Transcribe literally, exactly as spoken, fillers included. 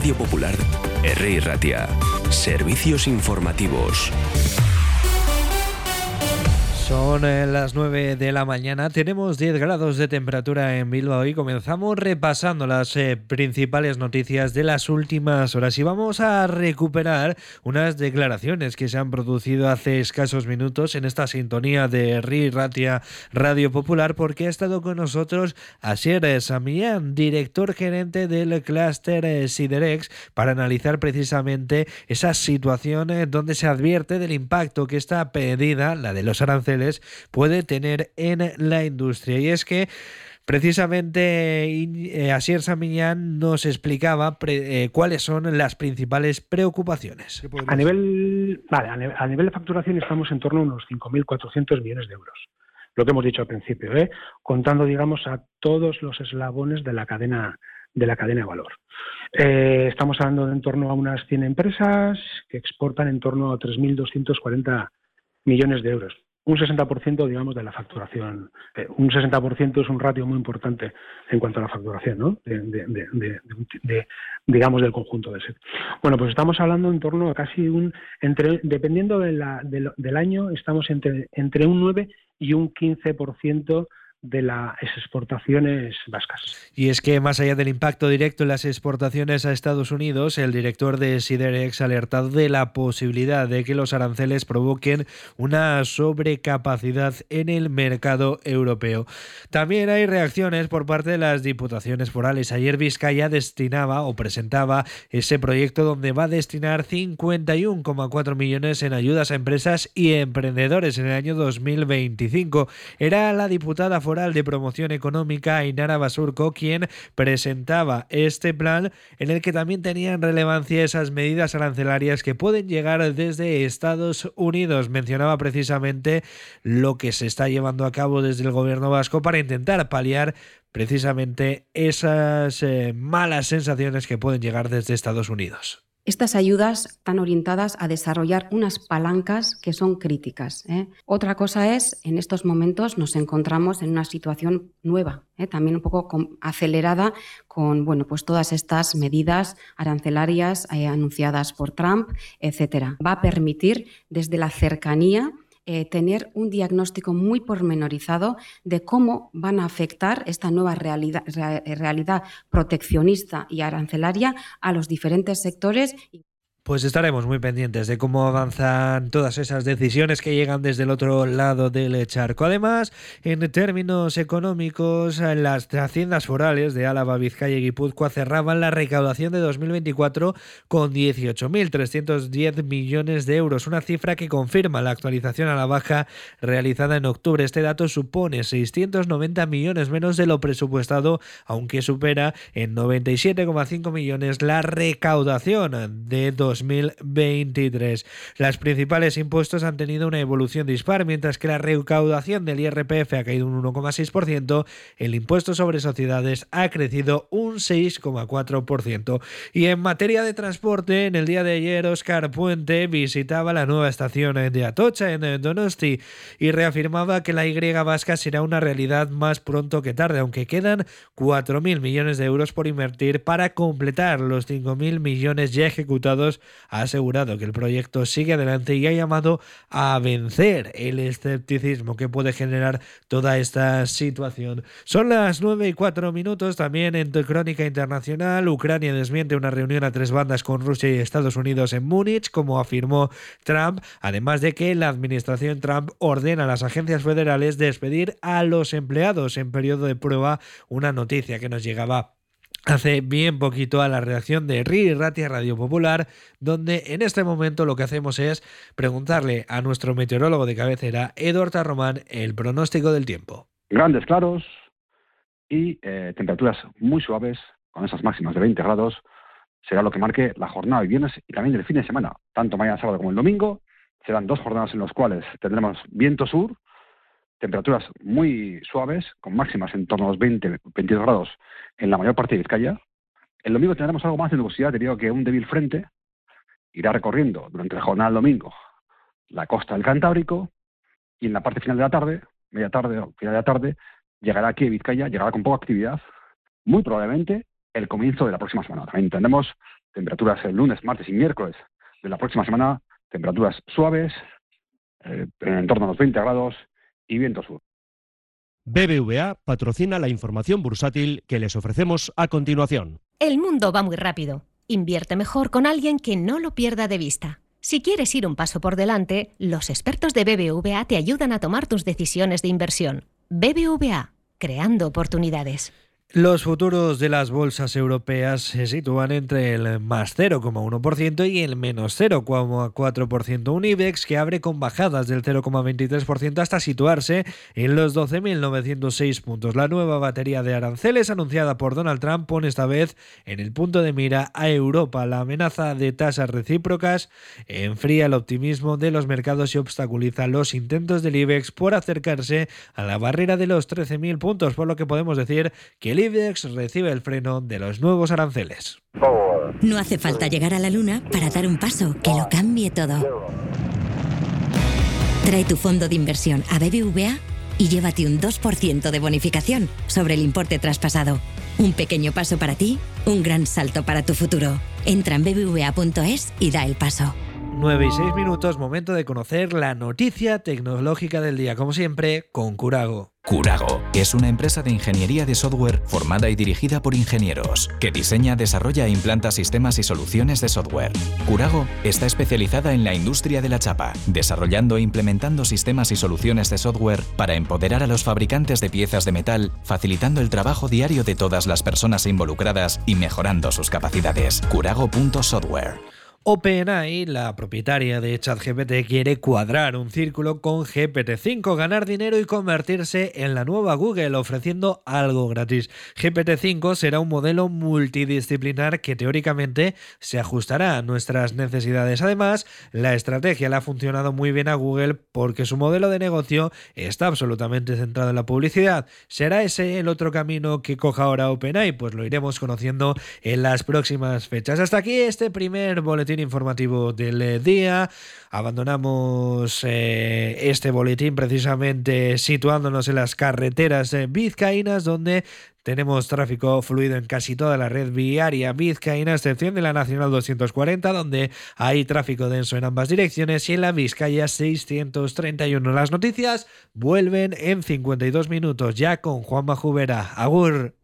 Radio Popular, Herri Ratia. Servicios informativos. Son las nueve de la mañana, tenemos diez grados de temperatura en Bilbao y comenzamos repasando las eh, principales noticias de las últimas horas y vamos a recuperar unas declaraciones que se han producido hace escasos minutos en esta sintonía de Herri Ratia Radio Popular, porque ha estado con nosotros Asier Samián, director gerente del clúster Siderex, para analizar precisamente esa situación eh, donde se advierte del impacto que esta medida, la de los aranceles, puede tener en la industria. Y es que precisamente eh, Asier Samián nos explicaba pre, eh, cuáles son las principales preocupaciones. A nivel, vale, a nivel, a nivel de facturación estamos en torno a unos cinco mil cuatrocientos millones de euros. Lo que hemos dicho al principio, ¿eh? contando, digamos, a todos los eslabones de la cadena de la cadena de valor. Eh, estamos hablando de en torno a unas cien empresas que exportan en torno a tres mil doscientos cuarenta millones de euros. Un sesenta por ciento, digamos, de la facturación. Eh, un sesenta por ciento es un ratio muy importante en cuanto a la facturación, ¿no? De, de, de, de, de, digamos, del conjunto del sector. Bueno, pues estamos hablando en torno a casi un, entre, dependiendo de la, de, del año, estamos entre, entre un nueve y un quince por ciento de las exportaciones vascas. Y es que más allá del impacto directo en las exportaciones a Estados Unidos, el director de Siderex ha alertado de la posibilidad de que los aranceles provoquen una sobrecapacidad en el mercado europeo. También hay reacciones por parte de las diputaciones forales. Ayer Vizcaya destinaba o presentaba ese proyecto donde va a destinar cincuenta y uno coma cuatro millones en ayudas a empresas y emprendedores en el año dos mil veinticinco. Era la diputada foral de Promoción Económica, Ainara Basurco, quien presentaba este plan en el que también tenían relevancia esas medidas arancelarias que pueden llegar desde Estados Unidos. Mencionaba precisamente lo que se está llevando a cabo desde el gobierno vasco para intentar paliar precisamente esas eh, malas sensaciones que pueden llegar desde Estados Unidos. Estas ayudas están orientadas a desarrollar unas palancas que son críticas, ¿eh? Otra cosa es, en estos momentos nos encontramos en una situación nueva, ¿eh? también un poco con, acelerada con bueno, pues todas estas medidas arancelarias eh, anunciadas por Trump, etcétera. Va a permitir desde la cercanía Eh, tener un diagnóstico muy pormenorizado de cómo van a afectar esta nueva realidad, re, realidad proteccionista y arancelaria a los diferentes sectores. Pues estaremos muy pendientes de cómo avanzan todas esas decisiones que llegan desde el otro lado del charco. Además, en términos económicos, las haciendas forales de Álava, Vizcaya y Guipúzcoa cerraban la recaudación de dos mil veinticuatro con dieciocho mil trescientos diez millones de euros, una cifra que confirma la actualización a la baja realizada en octubre. Este dato supone seiscientos noventa millones menos de lo presupuestado, aunque supera en noventa y siete coma cinco millones la recaudación de dos mil veintitrés. Los principales impuestos han tenido una evolución dispar, mientras que la recaudación del I R P F ha caído un uno coma seis por ciento, el impuesto sobre sociedades ha crecido un seis coma cuatro por ciento. Y en materia de transporte, en el día de ayer Óscar Puente visitaba la nueva estación de Atocha en Donosti y reafirmaba que la Y vasca será una realidad más pronto que tarde, aunque quedan cuatro mil millones de euros por invertir para completar los cinco mil millones ya ejecutados. Ha asegurado que el proyecto sigue adelante y ha llamado a vencer el escepticismo que puede generar toda esta situación. Son las nueve y cuatro minutos. También en Crónica Internacional, Ucrania desmiente una reunión a tres bandas con Rusia y Estados Unidos en Múnich, como afirmó Trump, además de que la administración Trump ordena a las agencias federales despedir a los empleados en periodo de prueba, una noticia que nos llegaba hace bien poquito a la redacción de Herri Ratia Radio Popular, donde en este momento lo que hacemos es preguntarle a nuestro meteorólogo de cabecera, Eduardo Román, el pronóstico del tiempo. Grandes claros y eh, temperaturas muy suaves, con esas máximas de veinte grados, será lo que marque la jornada de viernes y también el fin de semana. Tanto mañana sábado como el domingo serán dos jornadas en las cuales tendremos viento sur, temperaturas muy suaves, con máximas en torno a los veinte a veintidós grados en la mayor parte de Vizcaya. El domingo tendremos algo más de nubosidad debido a que un débil frente irá recorriendo durante la jornada del domingo la costa del Cantábrico y en la parte final de la tarde, media tarde o final de la tarde, llegará aquí a Vizcaya, llegará con poca actividad, muy probablemente el comienzo de la próxima semana. También tendremos temperaturas el lunes, martes y miércoles de la próxima semana, temperaturas suaves, eh, en torno a los veinte grados y viento sur. B B V A patrocina la información bursátil que les ofrecemos a continuación. El mundo va muy rápido. Invierte mejor con alguien que no lo pierda de vista. Si quieres ir un paso por delante, los expertos de B B V A te ayudan a tomar tus decisiones de inversión. B B V A, creando oportunidades. Los futuros de las bolsas europeas se sitúan entre el más cero coma uno por ciento y el menos cero coma cuatro por ciento. Un IBEX que abre con bajadas del cero coma veintitrés por ciento hasta situarse en los doce mil novecientos seis puntos. La nueva batería de aranceles anunciada por Donald Trump pone esta vez en el punto de mira a Europa. La amenaza de tasas recíprocas enfría el optimismo de los mercados y obstaculiza los intentos del IBEX por acercarse a la barrera de los trece mil puntos, por lo que podemos decir que el IBEX recibe el freno de los nuevos aranceles. No hace falta llegar a la luna para dar un paso que lo cambie todo. Trae tu fondo de inversión a B B V A y llévate un dos por ciento de bonificación sobre el importe traspasado. Un pequeño paso para ti, un gran salto para tu futuro. Entra en b b v a punto es y da el paso. nueve y seis minutos, momento de conocer la noticia tecnológica del día, como siempre, con Curago. Curago es una empresa de ingeniería de software formada y dirigida por ingenieros, que diseña, desarrolla e implanta sistemas y soluciones de software. Curago está especializada en la industria de la chapa, desarrollando e implementando sistemas y soluciones de software para empoderar a los fabricantes de piezas de metal, facilitando el trabajo diario de todas las personas involucradas y mejorando sus capacidades. Curago punto software. OpenAI, la propietaria de ChatGPT, quiere cuadrar un círculo con G P T cinco, ganar dinero y convertirse en la nueva Google, ofreciendo algo gratis. G P T cinco será un modelo multidisciplinar que teóricamente se ajustará a nuestras necesidades. Además, la estrategia le ha funcionado muy bien a Google porque su modelo de negocio está absolutamente centrado en la publicidad. ¿Será ese el otro camino que coja ahora OpenAI? Pues lo iremos conociendo en las próximas fechas. Hasta aquí este primer boletín informativo del día. Abandonamos eh, este boletín precisamente situándonos en las carreteras eh, vizcaínas, donde tenemos tráfico fluido en casi toda la red viaria vizcaína, a excepción de la Nacional doscientos cuarenta, donde hay tráfico denso en ambas direcciones, y en la Vizcaya seiscientos treinta y uno. Las noticias vuelven en cincuenta y dos minutos, ya con Juanma Jubera. Agur.